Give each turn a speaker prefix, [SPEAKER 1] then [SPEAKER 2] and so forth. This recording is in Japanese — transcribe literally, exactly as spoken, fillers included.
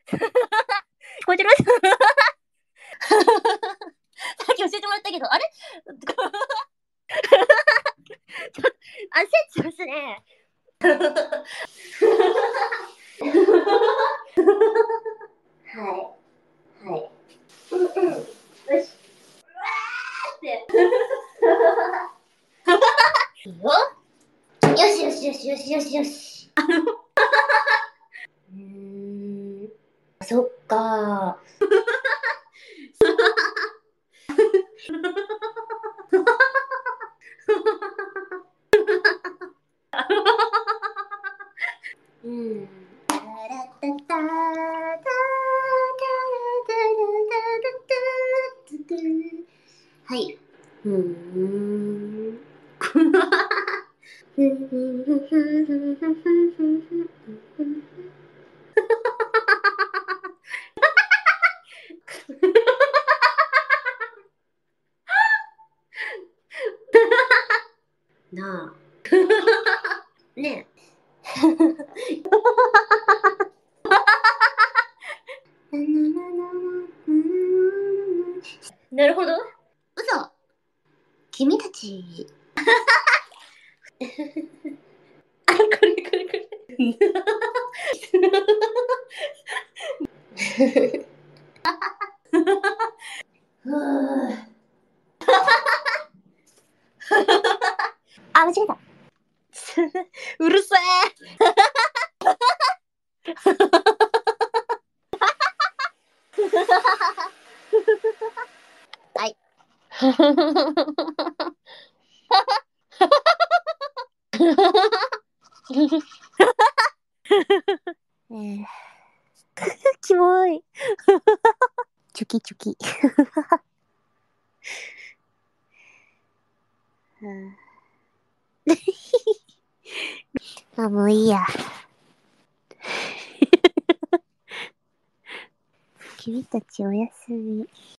[SPEAKER 1] 聞こえてる？さっき教えてもらったけど、あれちょっと、焦っちゃいますね。はい。はい。うんうん。よし。うわーって。いいよ。よしよしよしよしよしよし。あの、うーん。そっかー。うん。タラタタタタタタタタタタタはい。うーん。なあ。ねえ。なるほど。嘘。君たち。あ、これこれこれ。あ、間違えた。うるせえ。はい。えー、キモい。チョキチョキ。あ、もういいや。君たちおやすみ。